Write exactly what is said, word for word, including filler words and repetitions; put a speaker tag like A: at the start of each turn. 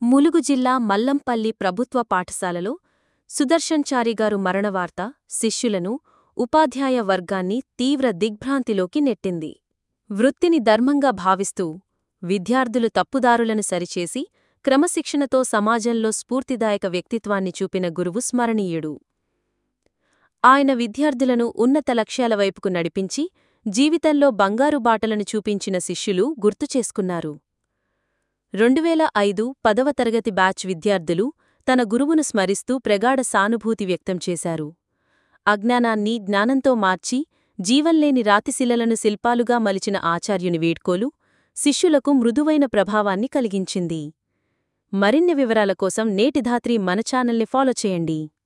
A: ములుగు జిల్లా మల్లంపల్లి ప్రభుత్వ పాఠశాలలో సుదర్శన్చారిగారు మరణవార్త శిష్యులను, ఉపాధ్యాయ వర్గాన్ని తీవ్ర దిగ్భ్రాంతిలోకి నెట్టింది. వృత్తిని ధర్మంగా భావిస్తూ, విద్యార్థులు తప్పుదారులను సరిచేసి, క్రమశిక్షణతో సమాజంలో స్ఫూర్తిదాయక వ్యక్తిత్వాన్ని చూపిన గురువు స్మరణీయుడు. ఆయన విద్యార్థులను ఉన్నత లక్ష్యాల వైపుకు నడిపించి, జీవితంలో బంగారు బాటలను చూపించిన శిష్యులు గుర్తుచేసుకున్నారు. రెండువేల ఐదు పదవ తరగతి బ్యాచ్ విద్యార్థులు తన గురువును స్మరిస్తూ ప్రగాఢ సానుభూతి వ్యక్తం చేశారు. అజ్ఞానాన్ని జ్ఞానంతో మార్చి, జీవంలేని రాతిశిలలను శిల్పాలుగా మలిచిన ఆచార్యుని వీడ్కోలు శిష్యులకు మృదువైన ప్రభావాన్ని కలిగించింది. మరిన్ని వివరాల కోసం నేటి ధాత్రి మన ఛానల్ని ఫాలో చేయండి.